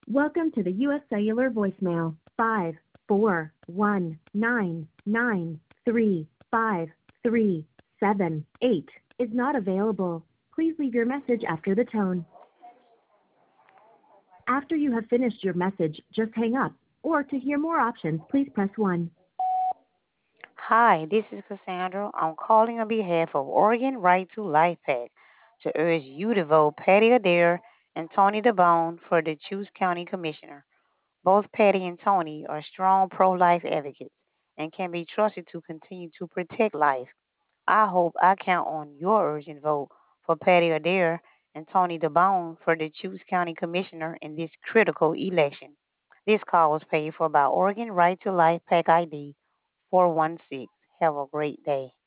Welcome to the U.S. Cellular voicemail. 541993537 is not available. Please leave your message after the tone. After you have finished your message, just hang up. Or to hear more options, please press 1. Hi, this is Cassandra. I'm calling on behalf of Oregon Right to Life PAC to urge you to vote Patty Adair and Tony DeBone for the Chuse County Commissioner. Both Patty and Tony are strong pro-life advocates and can be trusted to continue to protect life. I hope I count on your urgent vote for Patty Adair and Tony DeBone for the Chuse County Commissioner in this critical election. This call was paid for by Oregon Right to Life PAC ID 416. Have a great day.